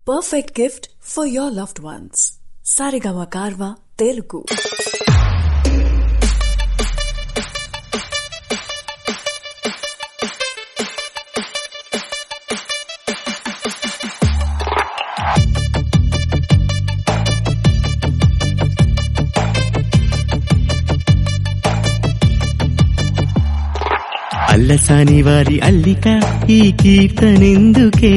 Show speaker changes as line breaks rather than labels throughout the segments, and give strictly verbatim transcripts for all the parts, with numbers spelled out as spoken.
Perfect gift for your loved ones. Saregama Karva Telugu.
Allasani వారి అల్లిక ఈ కీర్తనెందుకే,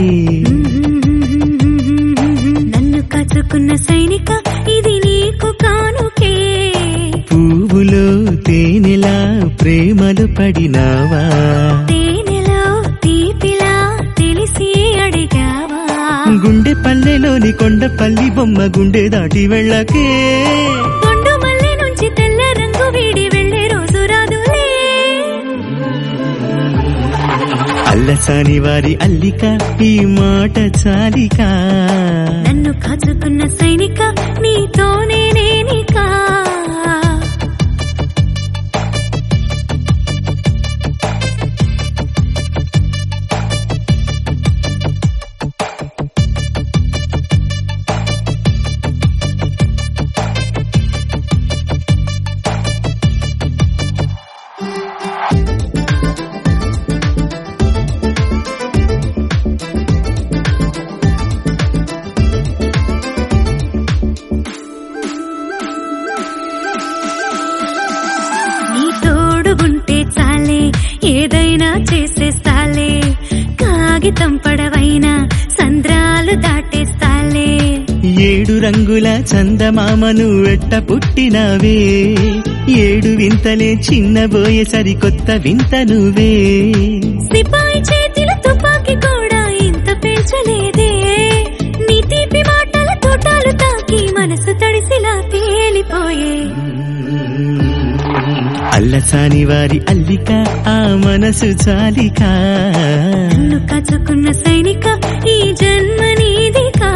నన్ను కాచుకున్న సైనిక ఇది నీకు కానుకే.
పువ్వులో తేనెలా ప్రేమలు పడినావా,
తేనెలో తీపిలా తెలిసి అడిగావా.
గుండె పల్లెలోని కొండపల్లి బొమ్మ గుండె దాటి వెళ్ళకే.
కొండు మల్లె నుంచి తెల్ల రంగు వీడి వెళ్ళే రోజు రాదులే.
అల్లసాని వారి అల్లిక ఈ మాట చాలిక,
నన్ను కాచుకున్న సైనిక నీతోనే నేనికా. ఏదైనా చేసేస్తాలే, కాగితం పడవైనా సంద్రాలు దాటేస్తాలే.
ఏడు రంగుల చందమామను ఎట్ట పుట్టినవే, ఏడు వింతలే చిన్నబోయే సరికొత్త వింత నువ్వే.
సిపాయి చేతిల తుపాకి కూడా ఇంత పేల్చలేదే, నీ తీపి మాటల తోటాలు తాకి మనసు తడిసిలా తేలిపోయే.
అల్లసాని వారి అల్లిక ఆ మనసు చాలిక,
నన్ను కాచుకున్న సైనిక ఈ జన్మ నీదికా.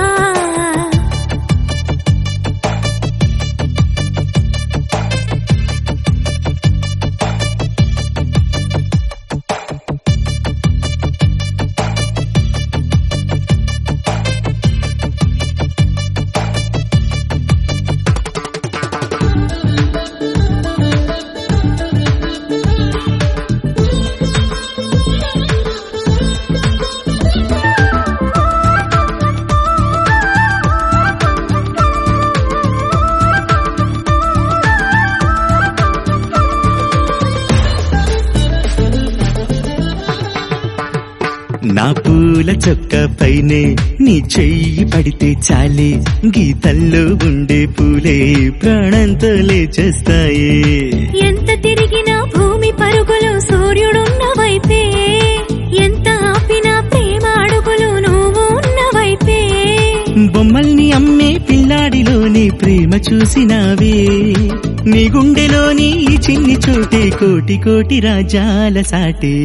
నా పూల చొక్క పైనే నీ చెయ్యి పడితే చాలే, గీతల్లో ఉండే పూలే ప్రాణంతో లేచేస్తాయే.
ఎంత తిరిగినా భూమి పరుగులు సూర్యుడున్న వైపే, ఎంత ఆపినా ప్రేమ అడుగులు నువ్వు ఉన్న వైపే.
బొమ్మల్ని అమ్మే పిల్లాడిలోని ప్రేమ చూసినావే, నీ గుండెలోని ఈ చిన్ని చోటే కోటి కోటి రాజాల సాటే.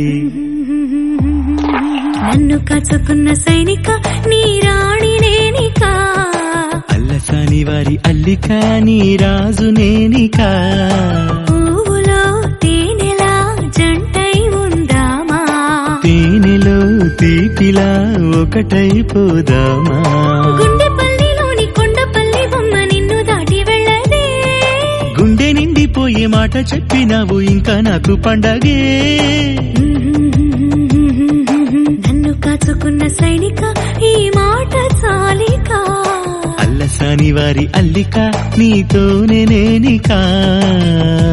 నన్ను కాచుకున్న సైనిక నీ రాణి నేనికా.
అల్లసాని వారి అల్లిక నీ రాజు నేనికా.
పువ్వులో తేనెలా జంటై ఉందామా,
తేనెలో తీపిలా ఒకటైపోదామా.
గుండె పల్లిలోని కొండపల్లి బొమ్మ నిన్ను దాటి వెళ్ళదే.
గుండె నిండిపోయే మాట చెప్పినావు ఇంకా నాకు పండగే.
నన్ను కాచుకున్న సైనిక ఈ మాట చాలిక,
అల్లసాని వారి అల్లిక నీతోనే నేనికా.